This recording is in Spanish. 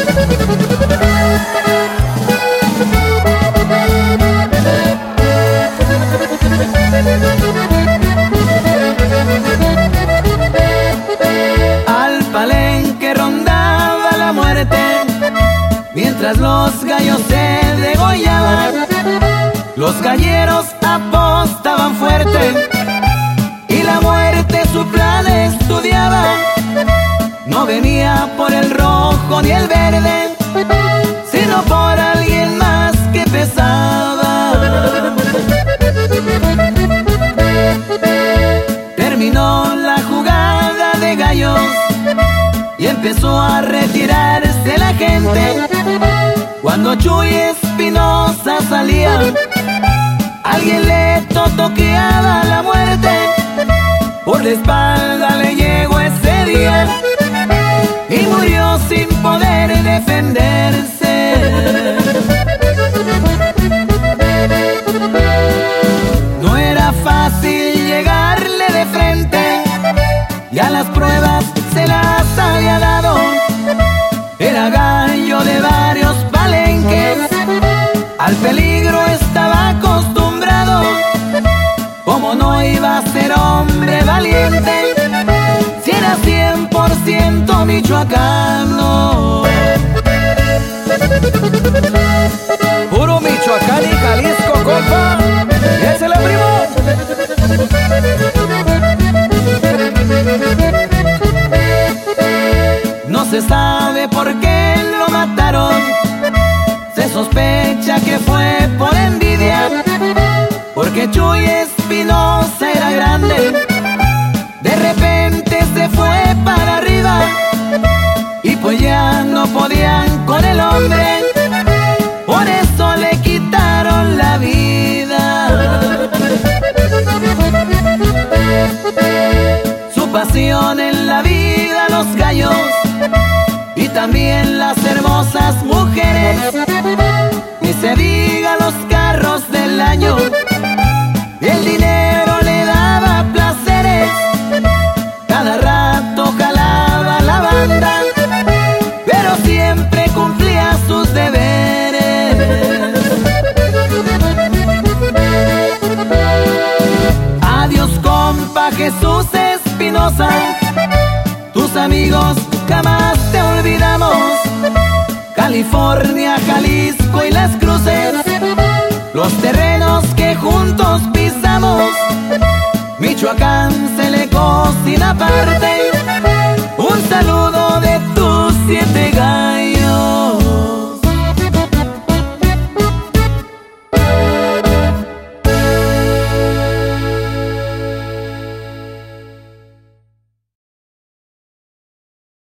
Al palenque rondaba la muerte, mientras los gallos se degollaban. Los galleros apostaban fuerte y la muerte su plan estudiaba. No venía por el rojo ni el verde, sino por alguien más que pesaba. Terminó la jugada de gallos y empezó a retirarse la gente. Cuando Chuy Espinoza salía, alguien le totoqueaba la muerte. Por la espalda le llegó ese día y murió sin poder defenderse. No era fácil llegarle de frente, ya las pruebas se las había dado. Era gallo de varios palenques, al peligro estaba acostumbrado. Como no iba a ser hombre valiente, si era 100% michoacano. Puro Michoacán y Jalisco, compa. ¡Ese es el primo! No se sabe por qué lo mataron, se sospecha que fue por envidia, porque Chuy Espinoza era grande. De repente se fue para arriba y pues ya no podían con el hombre, por eso le quitaron la vida. Su pasión en la vida, los gallos y también las hermosas mujeres, ni se diga los carros del año. El dinero le daba placeres, cada rato jalaba la banda, pero siempre cumplía sus deberes. Adiós, compa Jesús Espinoza, tus amigos jamás te olvidamos. California, Jalisco y Las Cruces, los terrenos que juntos pisamos. Michoacán se le cocina aparte,